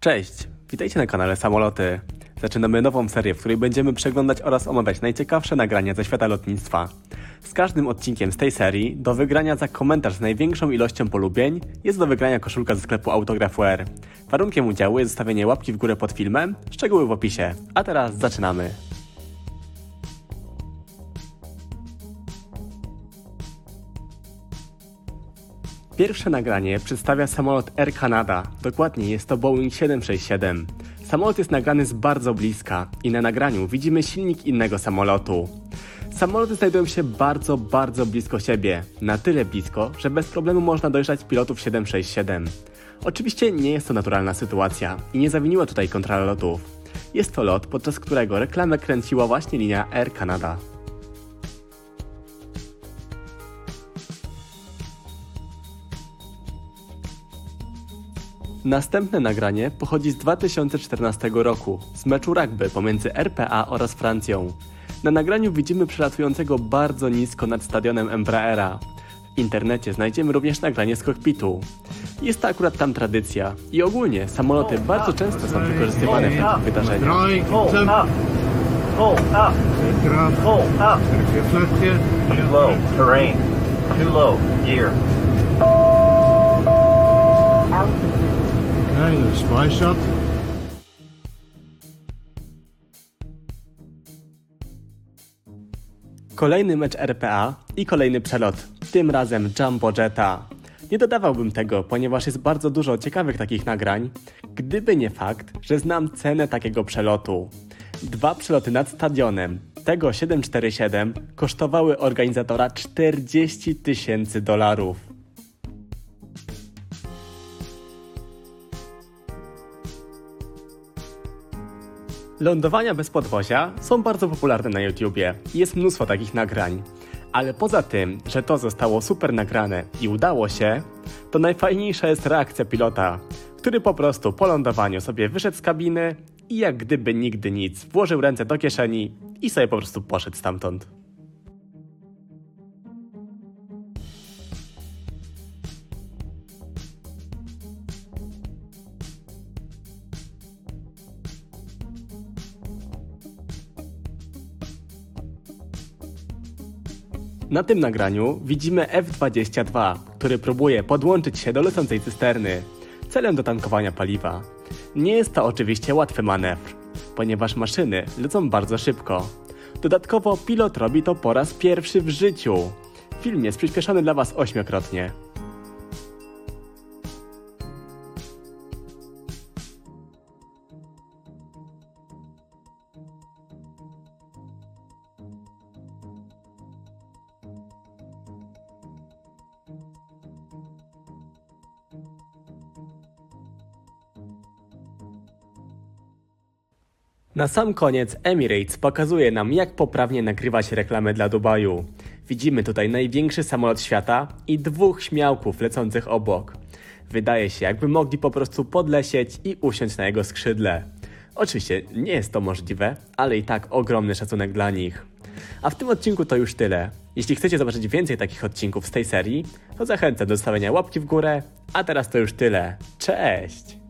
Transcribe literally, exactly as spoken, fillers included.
Cześć, witajcie na kanale Samoloty. Zaczynamy nową serię, w której będziemy przeglądać oraz omawiać najciekawsze nagrania ze świata lotnictwa. Z każdym odcinkiem z tej serii do wygrania za komentarz z największą ilością polubień jest do wygrania koszulka ze sklepu Autograph.wear. Warunkiem udziału jest zostawienie łapki w górę pod filmem, szczegóły w opisie. A teraz zaczynamy. Pierwsze nagranie przedstawia samolot Air Canada, dokładnie jest to Boeing siedem sześć siedem. Samolot jest nagrany z bardzo bliska i na nagraniu widzimy silnik innego samolotu. Samoloty znajdują się bardzo, bardzo blisko siebie, na tyle blisko, że bez problemu można dojrzeć pilotów siedem sześć siedem. Oczywiście nie jest to naturalna sytuacja i nie zawiniła tutaj kontrola lotów. Jest to lot, podczas którego reklamę kręciła właśnie linia Air Canada. Następne nagranie pochodzi z dwa tysiące czternastego roku, z meczu rugby pomiędzy R P A oraz Francją. Na nagraniu widzimy przelatującego bardzo nisko nad stadionem Embraera. W internecie znajdziemy również nagranie z kokpitu. Jest to akurat tam tradycja i ogólnie samoloty bardzo często są wykorzystywane w takich wydarzeniach. Too low, terrain. Too low, gear. Okay, the spy shot. Kolejny mecz R P A i kolejny przelot, tym razem Jumbo Jetta. Nie dodawałbym tego, ponieważ jest bardzo dużo ciekawych takich nagrań, gdyby nie fakt, że znam cenę takiego przelotu. Dwa przeloty nad stadionem, tego siedem cztery siedem, kosztowały organizatora czterdzieści tysięcy dolarów. Lądowania bez podwozia są bardzo popularne na YouTubie i jest mnóstwo takich nagrań. Ale poza tym, że to zostało super nagrane i udało się, to najfajniejsza jest reakcja pilota, który po prostu po lądowaniu sobie wyszedł z kabiny i jak gdyby nigdy nic, włożył ręce do kieszeni i sobie po prostu poszedł stamtąd. Na tym nagraniu widzimy F dwadzieścia dwa, który próbuje podłączyć się do lecącej cysterny celem dotankowania paliwa. Nie jest to oczywiście łatwy manewr, ponieważ maszyny lecą bardzo szybko. Dodatkowo pilot robi to po raz pierwszy w życiu. Film jest przyspieszony dla Was ośmiokrotnie. Na sam koniec Emirates pokazuje nam, jak poprawnie nagrywać reklamy dla Dubaju. Widzimy tutaj największy samolot świata i dwóch śmiałków lecących obok. Wydaje się, jakby mogli po prostu podlecieć i usiąść na jego skrzydle. Oczywiście nie jest to możliwe, ale i tak ogromny szacunek dla nich. A w tym odcinku to już tyle. Jeśli chcecie zobaczyć więcej takich odcinków z tej serii, to zachęcam do zostawienia łapki w górę, a teraz to już tyle. Cześć!